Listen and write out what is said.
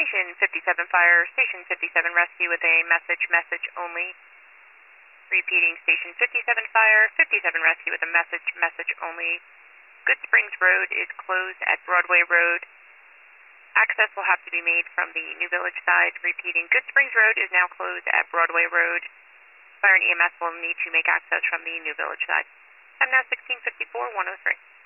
Station 57 Fire, Station 57 Rescue with a message only. Repeating, Station 57 Fire, 57 Rescue with a message only. Good Springs Road is closed at Broadway Road. Access will have to be made from the New Village side. Repeating, Good Springs Road is now closed at Broadway Road. Fire and EMS will need to make access from the New Village side. I'm now 1654-103.